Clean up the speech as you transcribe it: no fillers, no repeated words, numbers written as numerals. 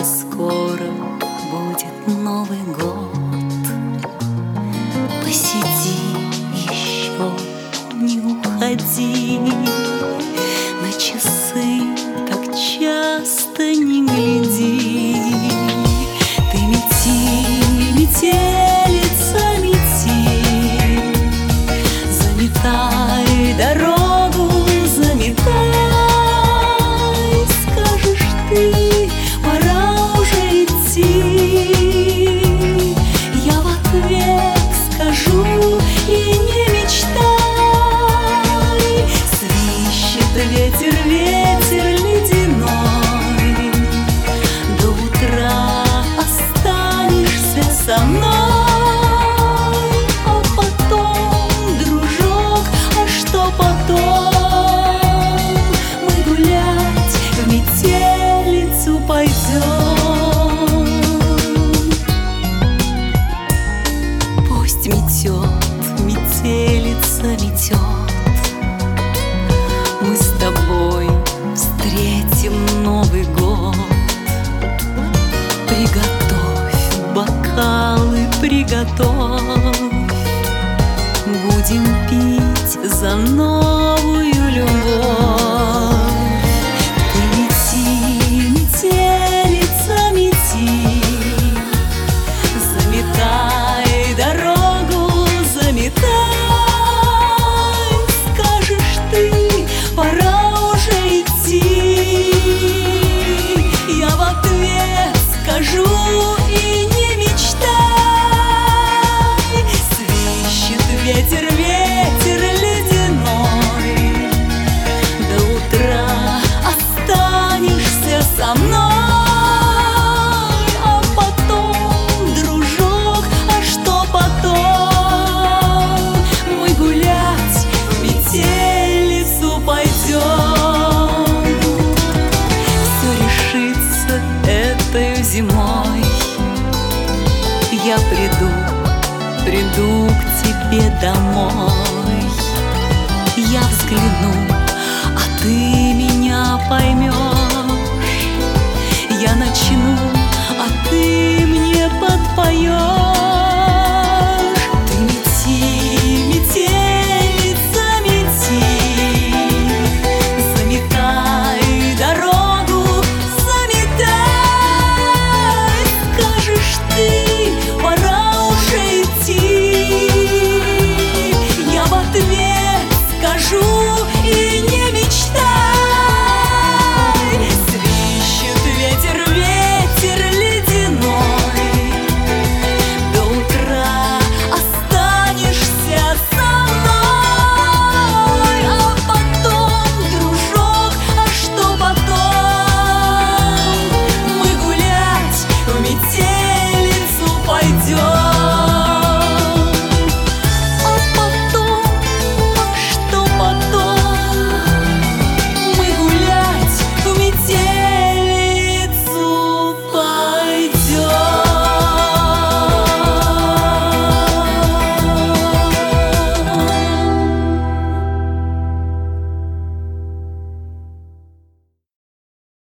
скоро будет Новый год. Посиди еще, не уходи, на часы так часто не гляди. Ты мети, метелица, мети, заметай дорогу, заметай. Скажешь ты, пора уже идти, я в ответ скажу и не мечтай. Свищет ветер, ветер ледяной, до утра останешься со мной. А потом, дружок, а что потом? Мы гулять в метелицу пойдем. Пусть метет, метелица метет, мы с тобой встретим Новый год. Приготовь бокалы, приготовь, будем пить за новую любовь. Ты мети, метелица, мети, заметай дорогу, заметай. Скажешь ты, пора уже идти, я в ответ скажу и не мечтай. Свищет ветер, ветер ледяной, до утра останешься со мной. А потом, дружок, а что потом? Мы гулять в метелицу пойдем. Все решится этой зимой, я приду к тебе домой. Я взгляну, а ты меня поймешь.